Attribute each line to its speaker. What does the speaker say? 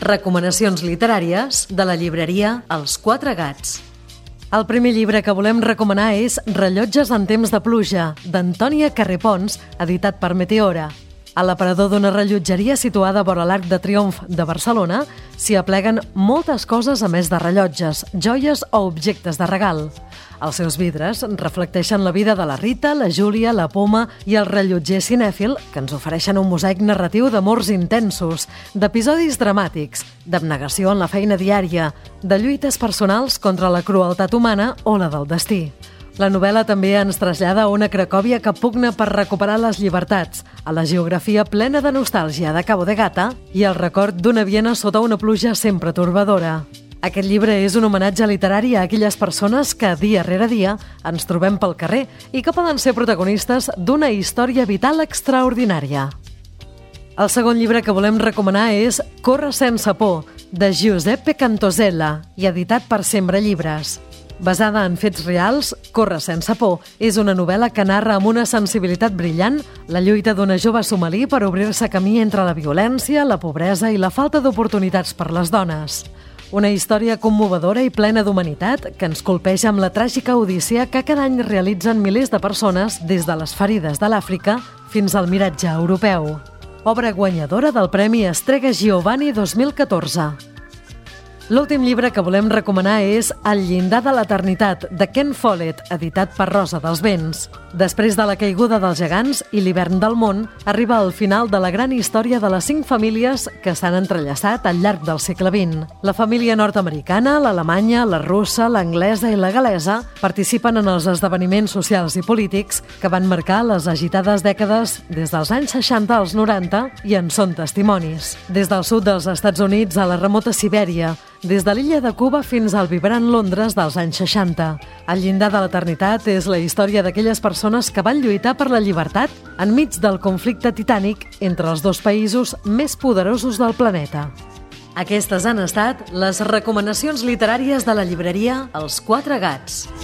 Speaker 1: Recomanacions literàries de la llibreria Els Quatre Gats. El primer llibre que volem recomanar és Rellotges en temps de pluja, d'Antònia Carrepons, editat per Meteora. A l'aparador d'una rellotgeria situada vora l'Arc de Triomf de Barcelona s'hi apleguen moltes coses a més de rellotges, joies o objectes de regal. Els seus vidres reflecteixen la vida de la Rita, la Júlia, la Poma i el rellotger cinèfil que ens ofereixen un mosaic narratiu d'amors intensos, d'episodis dramàtics, d'abnegació en la feina diària, de lluites personals contra la crueltat humana o la del destí. La novel·la també ens trasllada a una Cracòvia que pugna per recuperar les llibertats, a la geografia plena de nostàlgia de Cabo de Gata i el record d'una Viena sota una pluja sempre torbadora. Aquest llibre és un homenatge literari a aquelles persones que, dia rere dia, ens trobem pel carrer i que poden ser protagonistes d'una història vital extraordinària. El segon llibre que volem recomanar és Corre sense por, de Giuseppe Cantosella i editat per Sembra Llibres. Basada en fets reals, Corre sense por és una novel·la que narra amb una sensibilitat brillant la lluita d'una jove somalí per obrir-se camí entre la violència, la pobresa i la falta d'oportunitats per les dones. Una història commovedora i plena d'humanitat que ens colpeja amb la tràgica odissea que cada any realitzen milers de persones des de les ferides de l'Àfrica fins al miratge europeu. Obra guanyadora del Premi Strega Giovanni 2014. L'últim llibre que volem recomanar és El llindar de l'eternitat, de Ken Follett, editat per Rosa dels Vents. Després de la caiguda dels gegants i l'hivern del món, arriba el final de la gran història de les 5 famílies que s'han entrellaçat al llarg del segle XX. La família nord-americana, l'alemanya, la russa, l'anglesa i la galesa participen en els esdeveniments socials i polítics que van marcar les agitades dècades des dels anys 60 als 90 i en són testimonis. Des del sud dels Estats Units a la remota Sibèria, des de l'illa de Cuba fins al vibrant Londres dels anys 60. El llindar de l'eternitat és la història d'aquelles persones que van lluitar per la llibertat enmig del conflicte titànic entre els dos països més poderosos del planeta. Aquestes han estat les recomanacions literàries de la llibreria Els Quatre Gats.